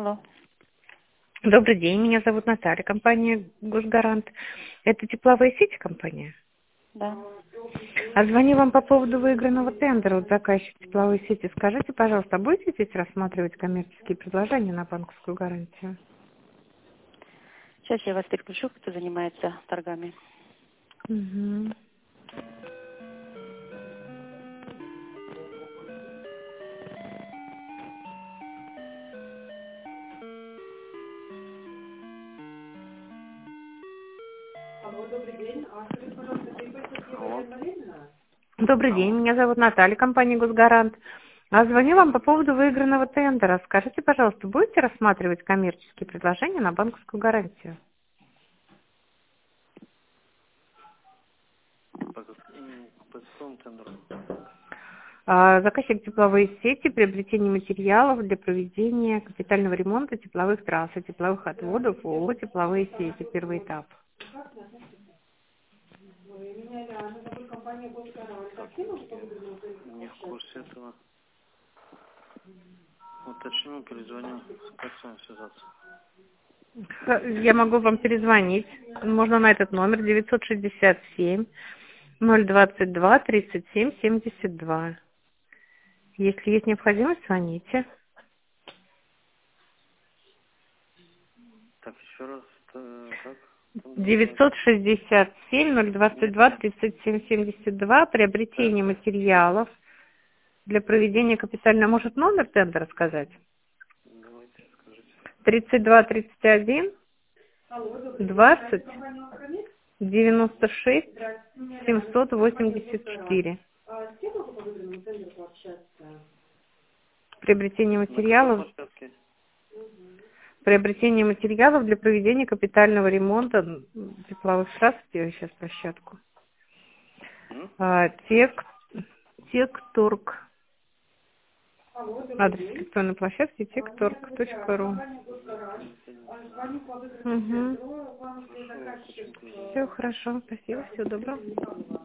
Алло. Добрый день, меня зовут Наталья, компания «Госгарант». Это тепловые сети компания? Да. А звоню вам по поводу выигранного тендера от заказчика тепловой сети. Скажите, пожалуйста, будете здесь рассматривать коммерческие предложения на банковскую гарантию? Сейчас я вас переключу, кто занимается торгами. Угу. Алло. Добрый день, Алло. меня зовут Наталья, компания «Госгарант». А звоню вам по поводу выигранного тендера. Скажите, пожалуйста, будете рассматривать коммерческие предложения на банковскую гарантию? По какому тендеру? Заказчик тепловые сети, приобретение материалов для проведения капитального ремонта тепловых трасс и тепловых отводов ООО «Тепловые сети», первый этап. Так, я не в курсе этого. Уточню, перезвоню. Как с вами связаться? Я могу вам перезвонить. Можно на этот номер 967-022-37-72. Если есть необходимость, звоните. Так, еще раз. Как? Тендер называется? 967-022-37-72. Да? Приобретение материалов для проведения капитального. Может, номер тендера сказать? Давайте, скажите. 32-31 20 96 784. Приобретение На какой материалов. площадке? Приобретение материалов для проведения капитального ремонта тепловых трасс. Я сейчас площадку. М? Текторг. Адрес электронной площадки текторг.ру. Угу. Хорошо, уточню, перезвоню. Все хорошо. Спасибо. Всего доброго.